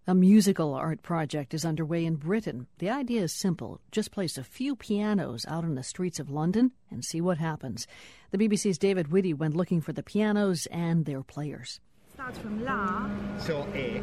A musical art project is underway in Britain. The idea is simple. Just place a few pianos out on the streets of London and see what happens. The BBC's David Whitty went looking for the pianos and their players. Starts from La. So A.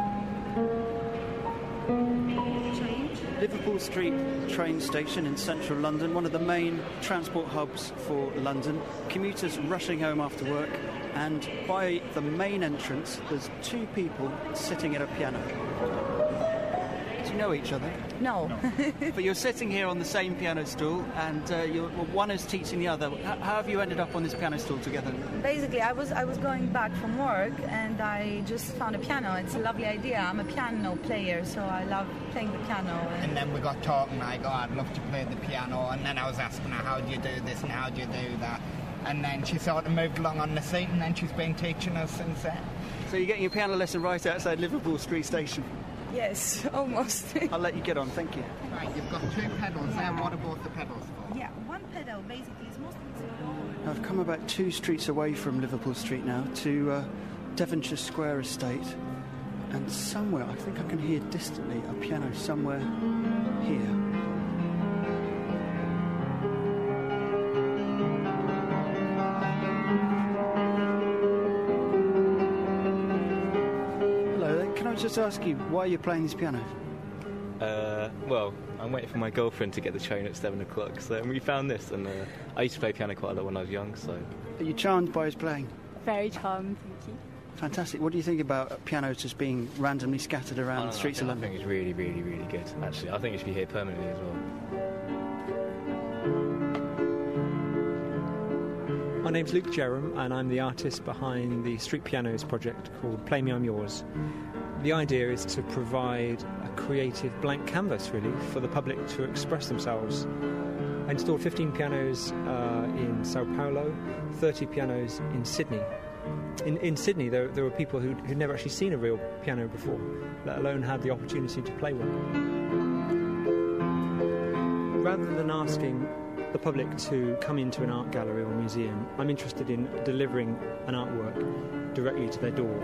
Change. Liverpool Street train station in central London, one of the main transport hubs for London. Commuters rushing home after work, and by the main entrance there's two people sitting at a piano. Do you know each other? No. But you're sitting here on the same piano stool, and one is teaching the other. How have you ended up on this piano stool together? Basically, I was going back from work and I just found a piano. It's a lovely idea. I'm a piano player, so I love playing the piano. And then we got talking, like, oh, I'd love to play the piano. And then I was asking her, how do you do this and how do you do that? And then she sort of moved along on the seat, and then she's been teaching us since then. So you're getting your piano lesson right outside Liverpool Street Station? Yes, almost. I'll let you get on, thank you. Right, you've got two pedals there. What are both the pedals for? Yeah, one pedal basically is mostly... I've come about 2 streets away from Liverpool Street now to Devonshire Square Estate, and somewhere, I think I can hear distantly, a piano somewhere here. Just ask you, why are you playing this piano? Well, I'm waiting for my girlfriend to get the train at 7 o'clock, so we found this, and I used to play piano quite a lot when I was young, so... Are you charmed by his playing? Very charmed, thank you. Fantastic. What do you think about pianos just being randomly scattered around the streets of London? I think it's really, really, really good, actually. I think it should be here permanently as well. My name's Luke Jerram, and I'm the artist behind the Street Pianos project called Play Me I'm Yours. The idea is to provide a creative blank canvas, really, for the public to express themselves. I installed 15 pianos in Sao Paulo, 30 pianos in Sydney. In Sydney, there were people who'd never actually seen a real piano before, let alone had the opportunity to play one. Rather than asking the public to come into an art gallery or museum, I'm interested in delivering an artwork directly to their door.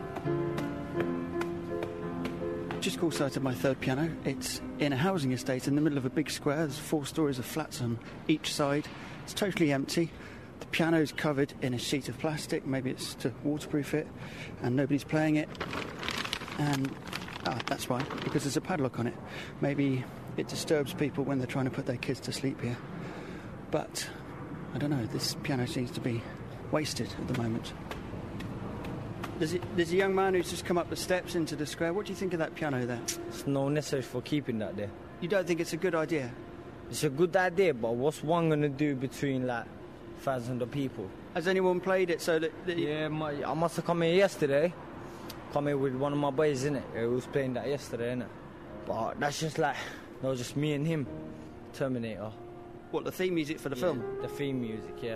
Just caught sight of my third piano. It's in a housing estate in the middle of a big square. There's 4 stories of flats on each side. It's totally empty. The piano's covered in a sheet of plastic. Maybe it's to waterproof it, and nobody's playing it. And that's why, because there's a padlock on it. Maybe it disturbs people when they're trying to put their kids to sleep here. But I don't know, this piano seems to be wasted at the moment. There's a young man who's just come up the steps into the square. What do you think of that piano there? It's no necessary for keeping that there. You don't think it's a good idea? It's a good idea, but what's one going to do between, like, thousands of people? Has anyone played it so that... Yeah, I must have come here yesterday. Come here with one of my boys, innit? He was playing that yesterday, innit? But that's just like... That was just me and him. Terminator. What, the theme music for the film? The theme music, yeah.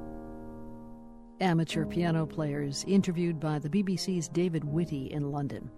Amateur piano players interviewed by the BBC's David Whitty in London.